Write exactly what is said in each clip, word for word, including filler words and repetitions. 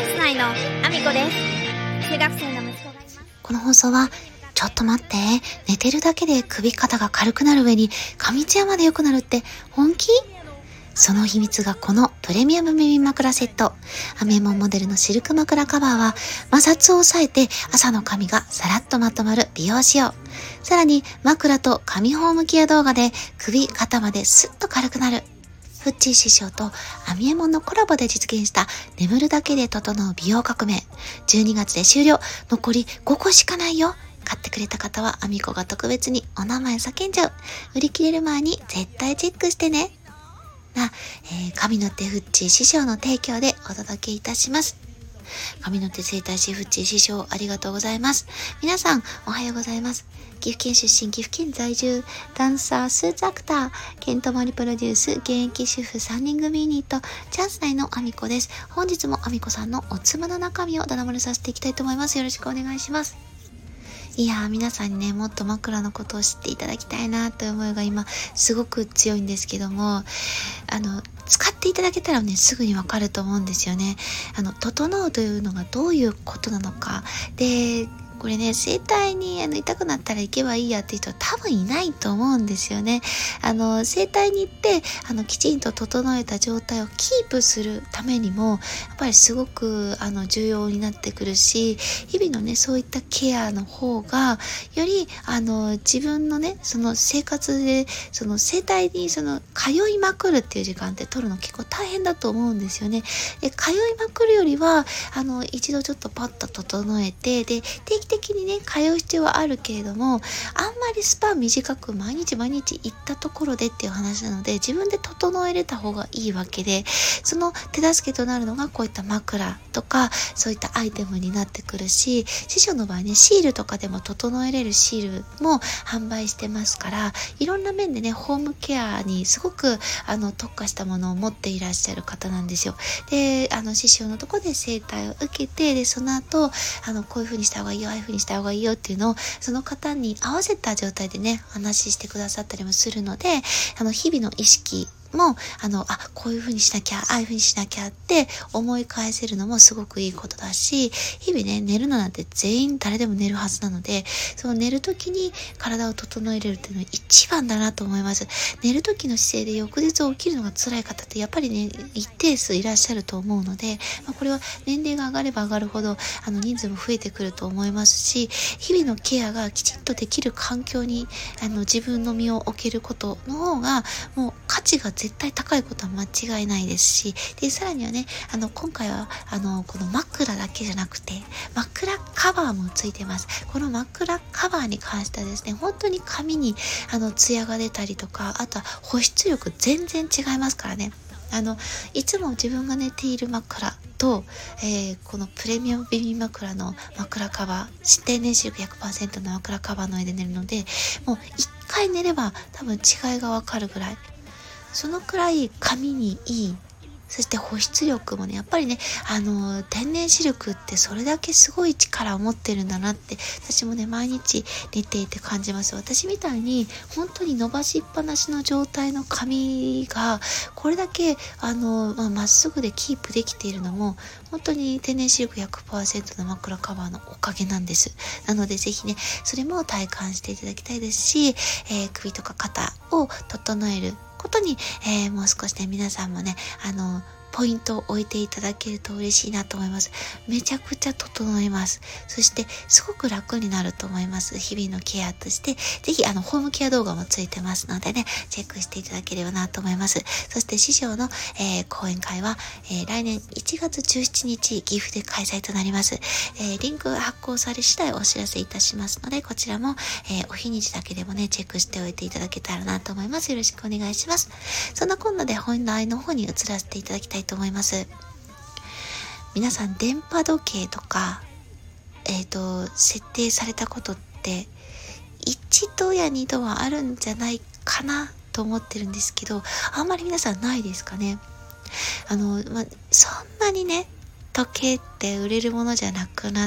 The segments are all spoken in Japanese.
ンス内のアミコです。中学生の息子がいます。 この放送は、ちょっと待って、寝てるだけで首肩が軽くなる上に上ツヤまで良くなるって本気？その秘密がこのプレミアム耳枕セット。アメモンモデルのシルク枕カバーは摩擦を抑えて朝の髪がさらっとまとまる美容仕様。さらに枕と髪ホームケア動画で首肩までスッと軽くなる。フッチー師匠とアミエモンのコラボで実現した眠るだけで整う美容革命。じゅうにがつで終了。残りごこしかないよ。買ってくれた方はアミコが特別にお名前叫んじゃう。売り切れる前に絶対チェックしてね。な、えー、神の手フッチー師匠の提供でお届けいたします。神の手整体師フッチー師匠ありがとうございます。皆さんおはようございます。岐阜県出身、岐阜県在住、ダンサー、スーツアクター、ケントマリプロデュース、現役主婦さんにん組ユニット、チャンス内のアミコです。本日もアミコさんのおつむの中身をだだ漏れさせていきたいと思います。よろしくお願いします。いやー、皆さんにね、もっと枕のことを知っていただきたいなという思いが今すごく強いんですけども、あの使っていただけたらね、すぐにわかると思うんですよね。あの整うというのがどういうことなのかで、これね、整体にあの痛くなったら行けばいいやっていう人は多分いないと思うんですよね。あの整体に行ってあのきちんと整えた状態をキープするためにもやっぱりすごくあの重要になってくるし、日々のねそういったケアの方がよりあの自分のねその生活でその整体にその通いまくるっていう時間って取るの結構大変だと思うんですよね。で、通いまくるよりはあの一度ちょっとパッと整えて、で定期的にね通う必要はあるけれども、あんまりスパン短く毎日毎日行ったところでっていう話なので、自分で整えれた方がいいわけで、その手助けとなるのがこういった枕とかそういったアイテムになってくるし、師匠の場合ねシールとかでも整えれるシールも販売してますから、いろんな面でねホームケアにすごくあの特化したものを持っていらっしゃる方なんですよ。で、あの師匠のところで整体を受けて、でその後あのこういう風にした方がいいよ、ああいう風にした方がいいよっていうのをその方に合わせた状態でね話してくださったりもするので、あの日々の意識もあのあこういう風にしなきゃ、ああいう風にしなきゃって思い返せるのもすごくいいことだし、日々ね寝るのなんて全員誰でも寝るはずなので、その寝る時に体を整えれるっていうのが一番だなと思います。寝る時の姿勢で翌日起きるのが辛い方ってやっぱりね一定数いらっしゃると思うので、まあ、これは年齢が上がれば上がるほどあの人数も増えてくると思いますし、日々のケアがきちんとできる環境にあの自分の身を置けることの方がもう価値が絶対高いことは間違いないですし、でさらにはねあの今回はあのこの枕だけじゃなくて枕カバーもついてます。この枕カバーに関してはですね、本当に髪にあのツヤが出たりとか、あとは保湿力全然違いますからね。あのいつも自分が寝ている枕と、えー、このプレミアム耳枕の枕カバー、天然シルク ひゃくパーセント の枕カバーの上で寝るので、もう一回寝れば多分違いがわかるぐらい、そのくらい髪にいい。そして保湿力もね、やっぱりね、あの、天然シルクってそれだけすごい力を持ってるんだなって、私もね、毎日寝ていて感じます。私みたいに、本当に伸ばしっぱなしの状態の髪が、これだけ、あの、まあ、まっすぐでキープできているのも、本当に天然シルク ひゃくパーセント の枕カバーのおかげなんです。なので、ぜひね、それも体感していただきたいですし、えー、首とか肩を整えることに、えー、もう少しね皆さんもねあのポイントを置いていただけると嬉しいなと思います。めちゃくちゃ整います。そしてすごく楽になると思います。日々のケアとしてぜひあのホームケア動画もついてますのでね、チェックしていただければなと思います。そして師匠の、えー、講演会は、えー、来年いちがつじゅうしちにち岐阜で開催となります。えー、リンク発行され次第お知らせいたしますので、こちらも、えー、お日にちだけでもねチェックしておいていただけたらなと思います。よろしくお願いします。そんなこんなで本題の方に移らせていただきたいと思います。皆さん電波時計とかえっと設定されたことって一度や二度はあるんじゃないかなと思ってるんですけど、あんまり皆さんないですかね。あの、ま、そんなにね時計って売れるものじゃなくなって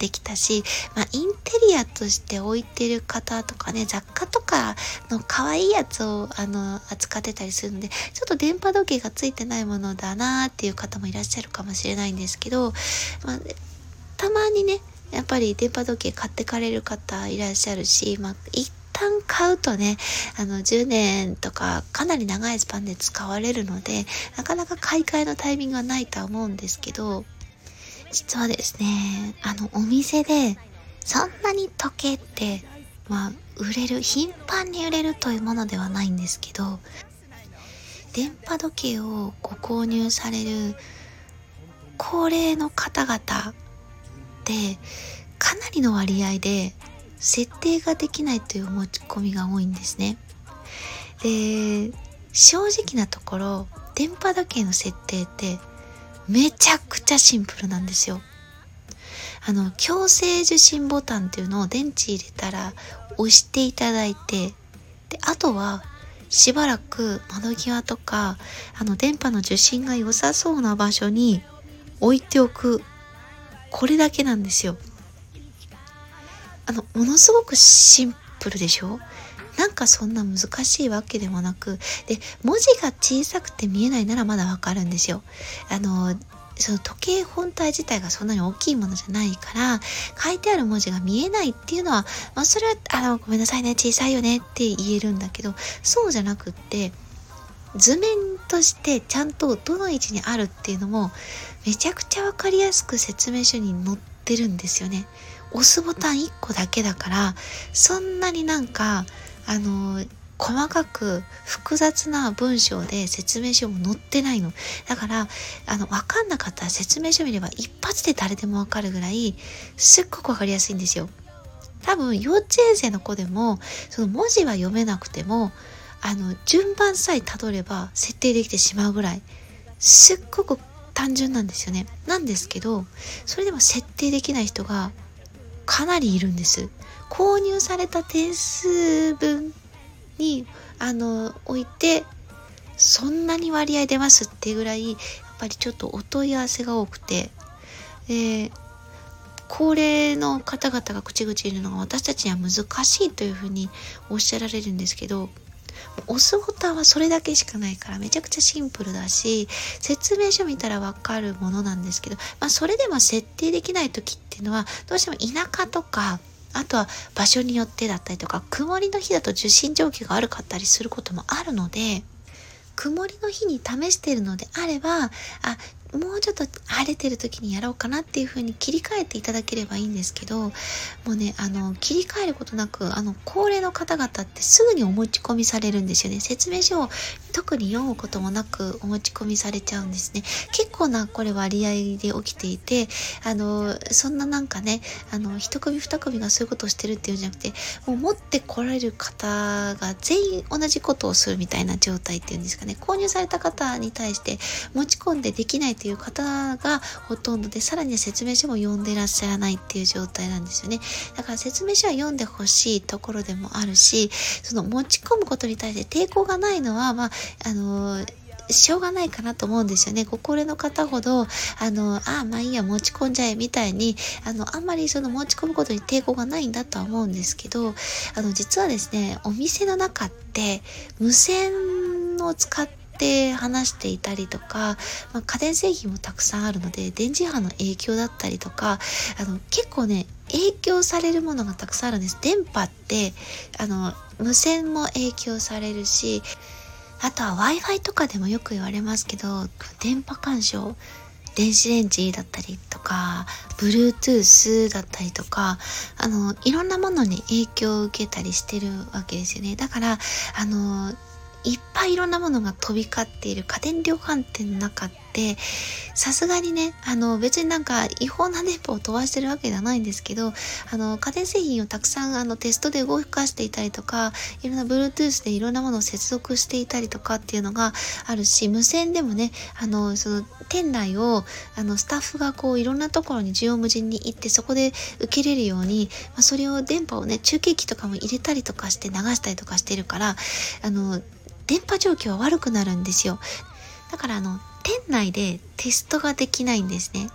ってきたし、まあ、インテリアとして置いてる方とかね、雑貨とかの可愛いやつをあの扱ってたりするので、ちょっと電波時計がついてないものだなっていう方もいらっしゃるかもしれないんですけど、まあ、たまにねやっぱり電波時計買ってかれる方いらっしゃるし、まあ一旦買うとね、あのじゅうねんとかかなり長いスパンで使われるので、なかなか買い替えのタイミングはないとは思うんですけど、実はですね、あのお店でそんなに時計ってまあ売れる、頻繁に売れるというものではないんですけど、電波時計をご購入される高齢の方々でかなりの割合で設定ができないという持ち込みが多いんですね。で、正直なところ電波時計の設定ってめちゃくちゃシンプルなんですよ。あの強制受信ボタンっていうのを電池入れたら押していただいて、であとはしばらく窓際とかあの電波の受信が良さそうな場所に置いておく、これだけなんですよ。あのものすごくシンプルでしょ。なんかそんな難しいわけでもなく、で文字が小さくて見えないならまだわかるんですよ。あのその時計本体自体がそんなに大きいものじゃないから書いてある文字が見えないっていうのは、まあ、それはあのごめんなさいね、小さいよねって言えるんだけど、そうじゃなくって図面としてちゃんとどの位置にあるっていうのもめちゃくちゃわかりやすく説明書に載ってるんですよね。押すボタンいっこだけだから、そんなになんかあの細かく複雑な文章で説明書も載ってないの。だからあの分かんなかったら説明書見れば一発で誰でも分かるぐらいすっごく分かりやすいんですよ。多分幼稚園生の子でもその文字は読めなくてもあの順番さえたどれば設定できてしまうぐらいすっごく単純なんですよね。なんですけどそれでも設定できない人がかなりいるんです。購入された点数分にあの置いてそんなに割合出ますっていうぐらいやっぱりちょっとお問い合わせが多くて、で高齢の方々が口々言うのが私たちには難しいというふうにおっしゃられるんですけど、押すボタンはそれだけしかないからめちゃくちゃシンプルだし説明書見たらわかるものなんですけど、まあそれでも設定できない時っていうのはどうしても田舎とかあとは場所によってだったりとか、曇りの日だと受信状況が悪かったりすることもあるので、曇りの日に試しているのであれば、あ、もうちょっと晴れてる時にやろうかなっていう風に切り替えていただければいいんですけど、もうね、あの切り替えることなく、あの高齢の方々ってすぐにお持ち込みされるんですよね。説明書を特に読むこともなくお持ち込みされちゃうんですね。結構なこれ割合で起きていて、あのそんななんかね、あの一組二組がそういうことをしてるっていうんじゃなくて、もう持ってこられる方が全員同じことをするみたいな状態っていうんですかね。購入された方に対して持ち込んでできないという方がほとんどで、さらに説明書も読んでいらっしゃらないっていう状態なんですよね。だから説明書は読んでほしいところでもあるし、その持ち込むことに対して抵抗がないのはまああのしょうがないかなと思うんですよね。ご高齢の方ほどあのあまあいいや持ち込んじゃえみたいにあのあんまりその持ち込むことに抵抗がないんだとは思うんですけど、あの実はですね、お店の中って無線を使ってで話していたりとか、まあ、家電製品もたくさんあるので電磁波の影響だったりとか、あの結構ね影響されるものがたくさんあるんです。電波ってあの無線も影響されるし、あとは Wi-Fi とかでもよく言われますけど、電波干渉、電子レンジだったりとか Bluetooth だったりとか、あのいろんなものに影響を受けたりしてるわけですよね。だからあのいっぱいいろんなものが飛び交っている家電量販店の中ってさすがにね、あの別になんか違法な電波を飛ばしてるわけではないんですけど、あの家電製品をたくさんあのテストで動かしていたりとか、いろんな Bluetooth でいろんなものを接続していたりとかっていうのがあるし、無線でもね、あのその店内をあのスタッフがこういろんなところに縦横無尽に行ってそこで受けれるように、まあ、それを電波をね中継機とかも入れたりとかして流したりとかしてるから、あの電波状況は悪くなるんですよ。だからあの店内でテストができないんですね。こ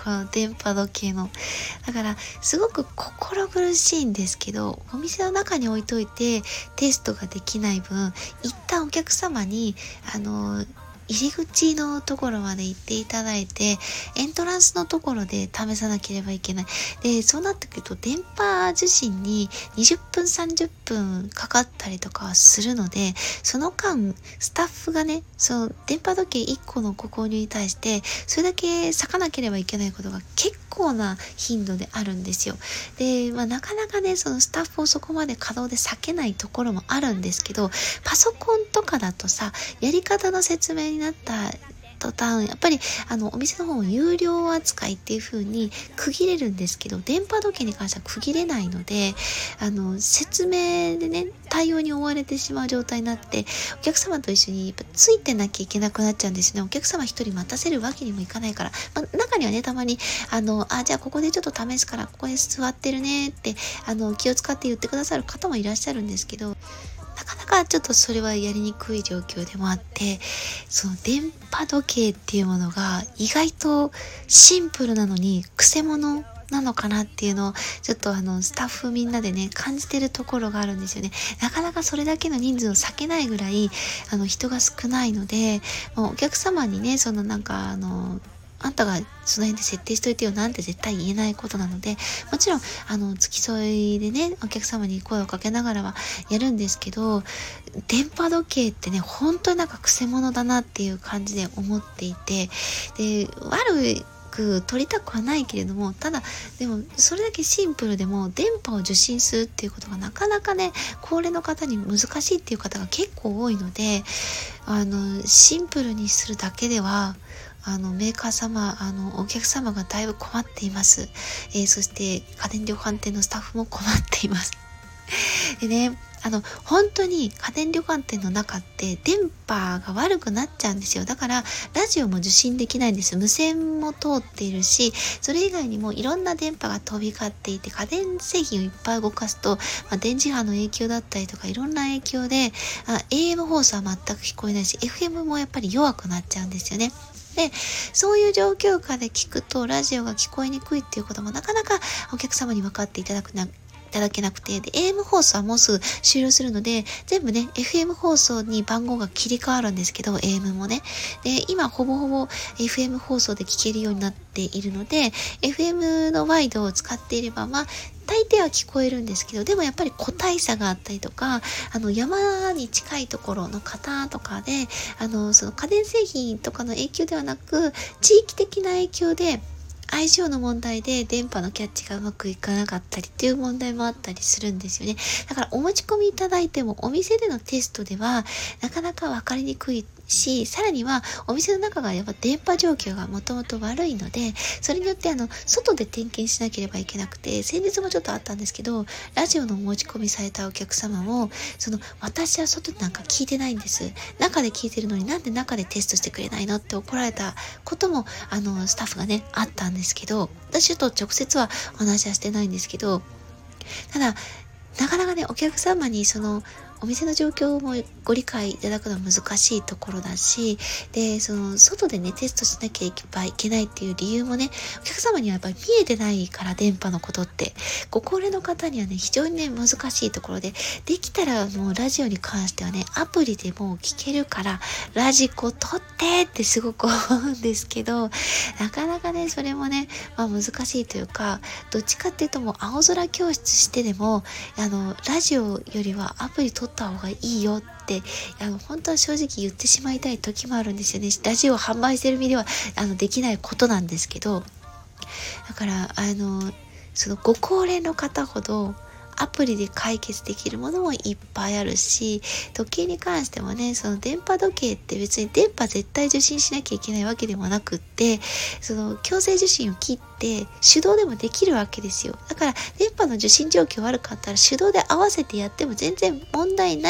この電波時計の。だからすごく心苦しいんですけど、お店の中に置いといてテストができない分、一旦お客様にあの入り口のところまで行っていただいて、エントランスのところで試さなければいけない。で、そうなってくると電波受信ににじゅっぷんさんじゅっぷんかかったりとかするので、その間スタッフがね、その電波時計いっこのご購入に対してそれだけ割かなければいけないことが結構な頻度であるんですよ。で、まあ、なかなかね、そのスタッフをそこまで稼働で割けないところもあるんですけど、パソコンとかだとさ、やり方の説明になった途端、やっぱりあのお店の方も有料扱いっていう風に区切れるんですけど、電波時計に関しては区切れないので、あの説明でね、対応に追われてしまう状態になって、お客様と一緒にやっぱついてなきゃいけなくなっちゃうんですね。お客様一人待たせるわけにもいかないから、まあ、中にはね、たまにあのあじゃあここでちょっと試すからここで座ってるねってあの気を使って言ってくださる方もいらっしゃるんですけど、なかなかちょっとそれはやりにくい状況でもあって、その電波時計っていうものが意外とシンプルなのに癖者なのかなっていうのをちょっとあのスタッフみんなでね感じてるところがあるんですよね。なかなかそれだけの人数を避けないぐらいあの人が少ないので、もうお客様にね、そのなんかあのあんたがその辺で設定しといてよなんて絶対言えないことなので、もちろんあの付き添いでね、お客様に声をかけながらはやるんですけど、電波時計ってね、本当になんか癖者だなっていう感じで思っていて、で、悪く取りたくはないけれども、ただでもそれだけシンプルでも電波を受信するっていうことがなかなかね、高齢の方に難しいっていう方が結構多いので、あのシンプルにするだけではあのメーカー様、あのお客様がだいぶ困っています。えー、そして家電量販店のスタッフも困っています。でね、あの本当に家電量販店の中って電波が悪くなっちゃうんですよ。だからラジオも受信できないんです。無線も通っているし、それ以外にもいろんな電波が飛び交っていて、家電製品をいっぱい動かすと、まあ、電磁波の影響だったりとかいろんな影響であ エーエム 放送は全く聞こえないし、 エフエム もやっぱり弱くなっちゃうんですよね。で、そういう状況下で聞くとラジオが聞こえにくいっていうこともなかなかお客様に分かっていただくないただけなくて、で エーエム 放送はもうすぐ終了するので、全部ね エフエム 放送に番号が切り替わるんですけど、 エーエム もね、で今ほぼほぼ エフエム 放送で聞けるようになっているので、 エフエム のワイドを使っていればまあ大抵は聞こえるんですけど、でもやっぱり個体差があったりとか、あの山に近いところの方とかで、あのその家電製品とかの影響ではなく、地域的な影響で相性の問題で電波のキャッチがうまくいかなかったりっていう問題もあったりするんですよね。だからお持ち込みいただいてもお店でのテストではなかなか分かりにくいし、さらにはお店の中がやっぱ電波状況がもともと悪いので、それによってあの外で点検しなければいけなくて、先日もちょっとあったんですけど、ラジオの持ち込みされたお客様も、その私は外でなんか聞いてないんです、中で聞いてるのになんで中でテストしてくれないのって怒られたこともあのスタッフがねあったんですけど、私ちょっと直接はお話はしてないんですけど、ただなかなかねお客様にそのお店の状況もご理解いただくのは難しいところだし、でその外でねテストしなきゃいけないっていう理由もね、お客様にはやっぱり見えてないから、電波のことってご高齢の方にはね非常にね難しいところで、できたらもうラジオに関してはねアプリでもう聞けるからラジコ撮ってってすごく思うんですけど、なかなかねそれもね、まあ、難しいというか、どっちかっていうともう青空教室してでもあのラジオよりはアプリ撮った方がいいよってあの本当は正直言ってしまいたい時もあるんですよね。ラジオを販売してる身ではあのできないことなんですけど、だからあのそのご高齢の方ほどアプリで解決できるものもいっぱいあるし、時計に関してもね、その電波時計って別に電波絶対受信しなきゃいけないわけでもなくって、その強制受信を切って手動でもできるわけですよ。だから電波の受信状況悪かったら手動で合わせてやっても全然問題ないん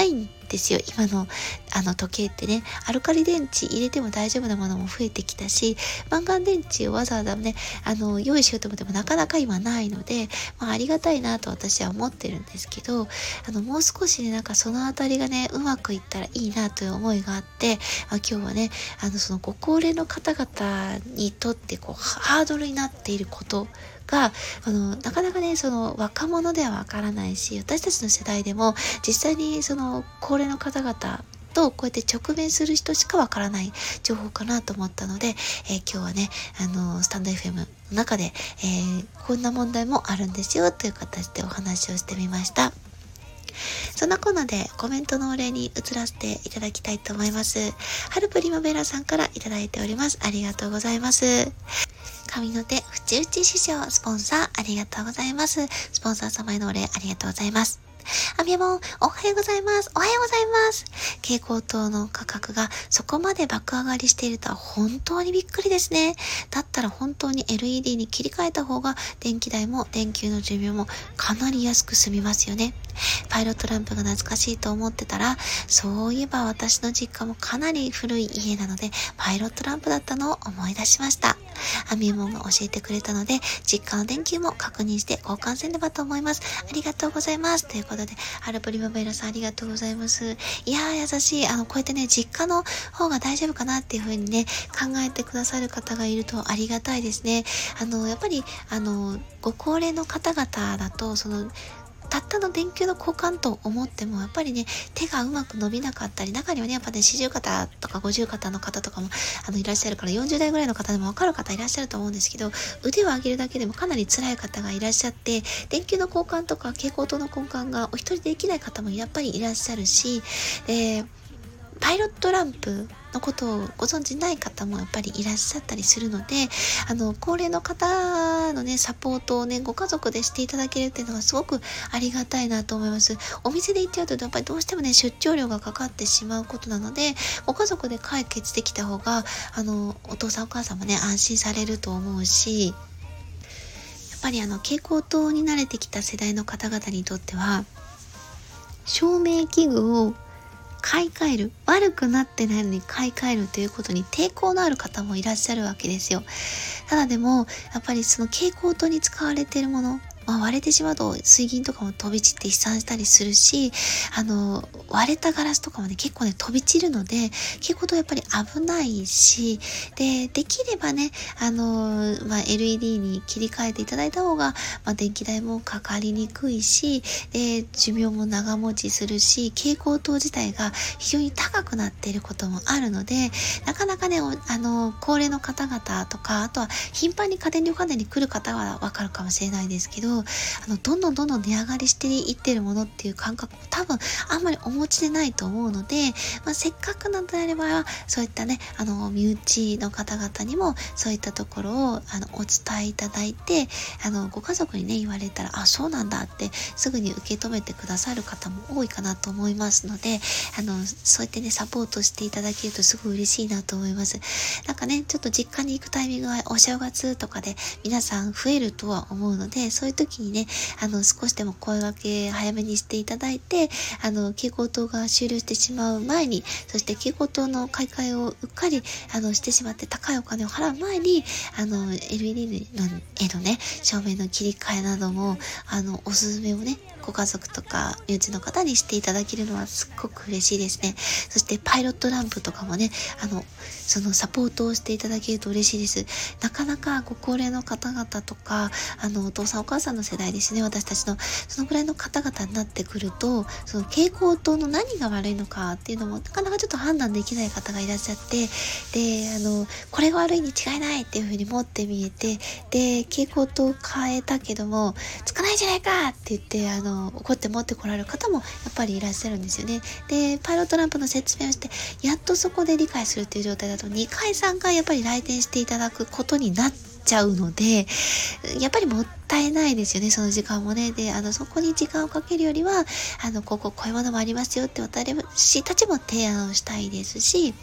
ですよ。今のあの時計ってね、アルカリ電池入れても大丈夫なものも増えてきたし、マンガン電池をわざわざね、あの用意しようと思ってもなかなか今ないので、まあ、ありがたいなと私は思ってるんですけど、あのもう少しね、なんかそのあたりがね、うまくいったらいいなという思いがあって、まあ、今日はね、あのそのご高齢の方々にとってこうハードルになっていることが、あのなかなかね、その若者ではわからないし、私たちの世代でも実際にその高齢の方々とこうやって直面する人しかわからない情報かなと思ったので、えー、今日はね、あのスタンド エフエム の中で、えー、こんな問題もあるんですよという形でお話をしてみました。そんなコーナーでコメントのお礼に移らせていただきたいと思います。ハルプリマベラさんからいただいております。ありがとうございます。神の手ふち打ち師匠スポンサーありがとうございます。スポンサー様へのお礼ありがとうございます。あみやもん、おはようございます。おはようございます。蛍光灯の価格がそこまで爆上がりしているとは本当にびっくりですね。だったら本当に エルイーディー に切り替えた方が電気代も電球の寿命もかなり安く済みますよね。パイロットランプが懐かしいと思ってたら、そういえば私の実家もかなり古い家なのでパイロットランプだったのを思い出しました。アミエモンが教えてくれたので実家の電球も確認して交換せねばと思います。ありがとうございます。ということで、アルプリマベラさんありがとうございます。いやー優しい。あのこうやってね、実家の方が大丈夫かなっていう風にね考えてくださる方がいるとありがたいですね。あのやっぱりあのご高齢の方々だと、そのたったの電球の交換と思ってもやっぱりね、手がうまく伸びなかったり、中にはねやっぱねよんじゅう肩とかごじゅう肩の方とかもあのいらっしゃるから、よんじゅう代ぐらいの方でもわかる方いらっしゃると思うんですけど、腕を上げるだけでもかなり辛い方がいらっしゃって、電球の交換とか蛍光灯の交換がお一人でできない方もやっぱりいらっしゃるし、えーパイロットランプのことをご存知ない方もやっぱりいらっしゃったりするので、あの高齢の方のねサポートをねご家族でしていただけるっていうのはすごくありがたいなと思います。お店で行っちゃうとやっぱりどうしてもね出張料がかかってしまうことなので、ご家族で解決できた方があのお父さんお母さんもね安心されると思うし、やっぱりあの蛍光灯に慣れてきた世代の方々にとっては照明器具を買い替える、悪くなってないのに買い替えるということに抵抗のある方もいらっしゃるわけですよ。ただでもやっぱりその蛍光灯に使われているもの、まあ、割れてしまうと水銀とかも飛び散って飛散したりするし、あの割れたガラスとかもね結構ね飛び散るので、蛍光灯やっぱり危ないし、でできればねあの、まあ、エルイーディー に切り替えていただいた方が、まあ、電気代もかかりにくいし、で寿命も長持ちするし、蛍光灯自体が非常に高くなっていることもあるので、なかなかねあの高齢の方々とか、あとは頻繁に家電量販店に来る方はわかるかもしれないですけど、あのどんどんどんどん値上がりしていってるものっていう感覚多分あんまりお持ちでないと思うので、まあ、せっかくなのであればそういったねあの身内の方々にもそういったところをあのお伝えいただいて、あのご家族にね言われたらあそうなんだってすぐに受け止めてくださる方も多いかなと思いますので、あのそうやってねサポートしていただけるとすごい嬉しいなと思います。なんかねちょっと実家に行くタイミングはお正月とかで皆さん増えるとは思うので、そういう時にねあの少しでも声掛け早めにしていただいて、あの蛍光灯が終了してしまう前に、そして蛍光灯の買い替えをうっかりあのしてしまって高いお金を払う前にあの エルイーディー のへのね照明の切り替えなどもあのおすすめをねご家族とか身内の方にしていただけるのはすっごく嬉しいですね。そしてパイロットランプとかもねあのそのサポートをしていただけると嬉しいです。なかなかご高齢の方々とかあのお父さんお母さんの世代ですね、私たちのそのぐらいの方々になってくると、その蛍光灯の何が悪いのかっていうのもなかなかちょっと判断できない方がいらっしゃって、であのこれが悪いに違いないっていう風に持って見えて、で蛍光灯を変えたけどもつかないじゃないかって言ってあの怒って持ってこられる方もやっぱりいらっしゃるんですよね。でパイロットランプの説明をしてやっとそこで理解するっていう状態だとにかいさんかいやっぱり来店していただくことになっちゃうので、やっぱりもったいないですよね、その時間もね。であのそこに時間をかけるよりはあのこここういうものもありますよって私たちも提案をしたいですし、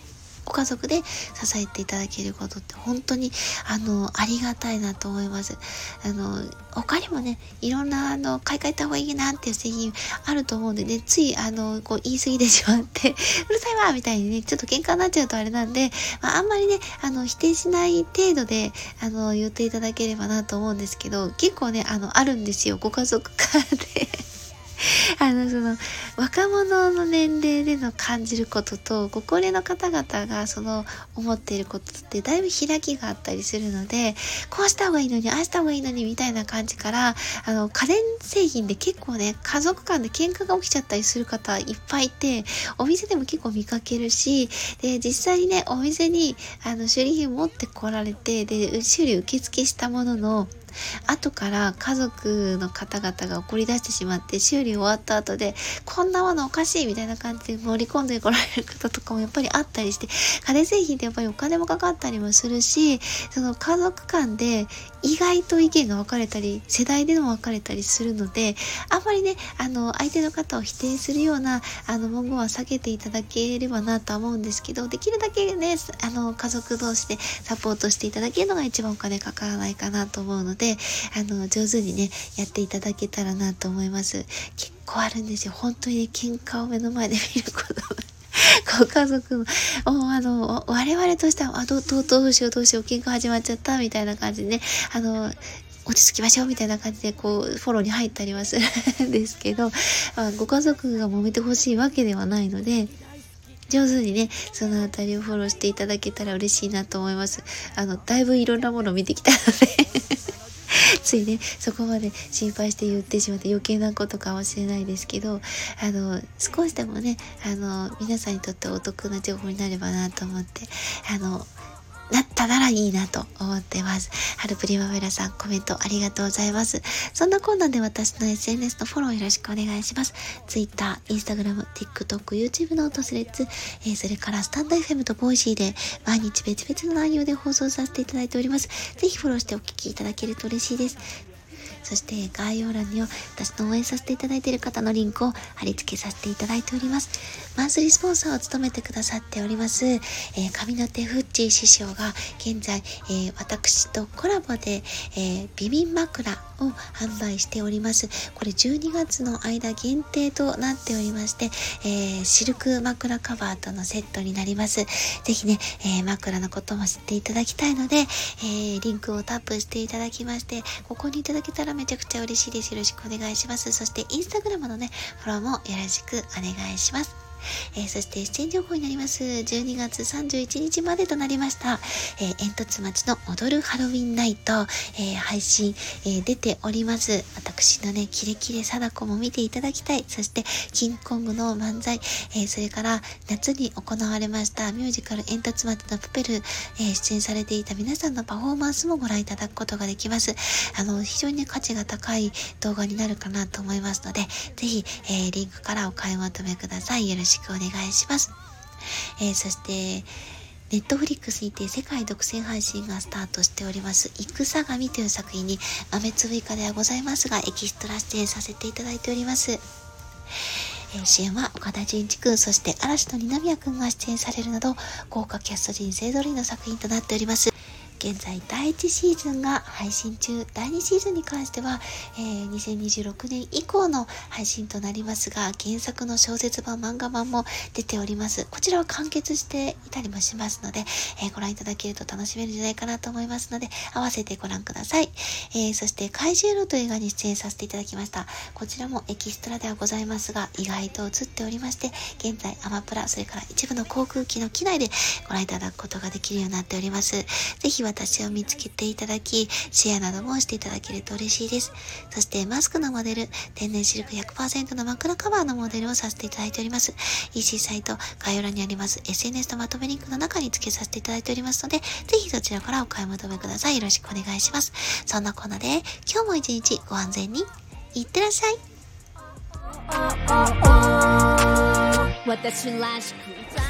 ご家族で支えていただけることって本当にあのありがたいなと思います。あの他にもね、いろんなあの買い替えた方がいいなっていう製品あると思うんでね、ついあのこう言い過ぎてしまってうるさいわみたいにね、ちょっと喧嘩になっちゃうとあれなんで、まあ、あんまりねあの否定しない程度であの言っていただければなと思うんですけど、結構ねあのあるんですよ、ご家族間であのその若者の年齢での感じることとご高齢の方々がその思っていることってだいぶ開きがあったりするので、こうした方がいいのにああした方がいいのにみたいな感じから、あの家電製品で結構ね家族間で喧嘩が起きちゃったりする方いっぱいいて、お店でも結構見かけるし、で実際にねお店にあの修理品持ってこられて、で修理受付したものの後から家族の方々が怒り出してしまって、修理終わった後でこんなものおかしいみたいな感じで盛り込んでこられる方とかもやっぱりあったりして、家電製品ってやっぱりお金もかかったりもするし、その家族間で意外と意見が分かれたり世代でも分かれたりするので、あんまりねあの相手の方を否定するようなあの文言は避けていただければなとは思うんですけど、できるだけねあの家族同士でサポートしていただけるのが一番お金かからないかなと思うので、であの上手にねやっていただけたらなと思います。結構あるんですよ、本当にね喧嘩を目の前で見ることご家族のあの我々としてはあどうどうどうしようどうしよう喧嘩始まっちゃったみたいな感じでね、あの落ち着きましょうみたいな感じでこうフォローに入ったりはするんですけど、まあ、ご家族が揉めてほしいわけではないので、上手にねそのあたりをフォローしていただけたら嬉しいなと思います。あのだいぶいろんなものを見てきたのでついねそこまで心配して言ってしまって余計なことかもしれないですけど、あの少しでもねあの皆さんにとってお得な情報になればなと思って、あのなったならいいなと思ってます。ハルプリマベラさんコメントありがとうございます。そんなこんなで私の エスエヌエス のフォローよろしくお願いします。Twitter、Instagram、TikTok、YouTube のトスレッツ、えー、それからスタンド エフエム とボイシーで毎日別々の内容で放送させていただいております。ぜひフォローしてお聞きいただけると嬉しいです。そして概要欄には私の応援させていただいている方のリンクを貼り付けさせていただいております。マンスリースポンサーを務めてくださっております、えー、上手フッチー師匠が現在、えー、私とコラボで、えー、ビビン枕を販売しております。これじゅうにがつの間限定となっておりまして、えー、シルク枕カバーとのセットになります。ぜひね、えー、枕のことも知っていただきたいので、えー、リンクをタップしていただきまして、ここにいただけたらめちゃくちゃ嬉しいです。よろしくお願いします。そしてインスタグラムのねフォローもよろしくお願いします。えー、そして出演情報になります。じゅうにがつさんじゅういちにちまでとなりました、えー、煙突町の踊るハロウィンナイト、えー、配信、えー、出ております。私のねキレキレ貞子も見ていただきたい。そしてキングコングの漫才、えー、それから夏に行われましたミュージカル煙突町のプペル、えー、出演されていた皆さんのパフォーマンスもご覧いただくことができます。あの非常に、ね、価値が高い動画になるかなと思いますので、ぜひ、えー、リンクからお買い求めください。よろしくよろしくお願いします。えー、そしてネットフリックスにて世界独占配信がスタートしております戦神という作品に豆粒以下ではございますがエキストラ出演させていただいております。えー、主演は岡田准一くん、そして嵐の二宮くんが出演されるなど豪華キャスト陣勢ぞろいの作品となっております。現在だいいちシーズンが配信中、だいにシーズンに関しては、えー、にせんにじゅうろくねん以降の配信となりますが、原作の小説版漫画版も出ております。こちらは完結していたりもしますので、えー、ご覧いただけると楽しめるんじゃないかなと思いますので、合わせてご覧ください。えー、そして怪獣ロという映画に出演させていただきました。こちらもエキストラではございますが意外と映っておりまして、現在アマプラ、それから一部の航空機の機内でご覧いただくことができるようになっております。ぜひ私を見つけていただき、シェアなどもしていただけると嬉しいです。そしてマスクのモデル、天然シルク ひゃくパーセント の枕カバーのモデルをさせていただいております。イーシー サイト概要欄にあります エスエヌエス のまとめリンクの中に付けさせていただいておりますので、ぜひそちらからお買い求めください。よろしくお願いします。そんなこんなで今日も一日ご安全にいってらっしゃい。私らしく